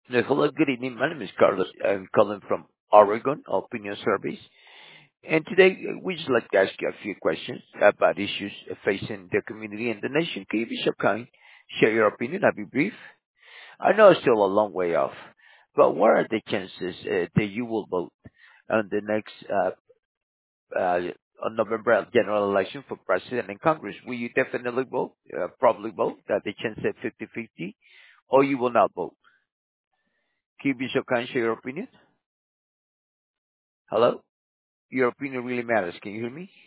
Hello, good evening. My name is Carlos. I'm calling from Oregon Opinion Service. And today, we just like to ask you a few questions about issues facing the community and the nation. Can you be so kind? Share your opinion. I'll be brief. I know it's still a long way off, but what are the chances that you will vote on the next uh, on November general election for president and Congress? Will you definitely vote, probably vote, that the chance at 50-50, or you will not vote? Can you be so kind? Share your opinion. Hello? Your opinion really matters. Can you hear me?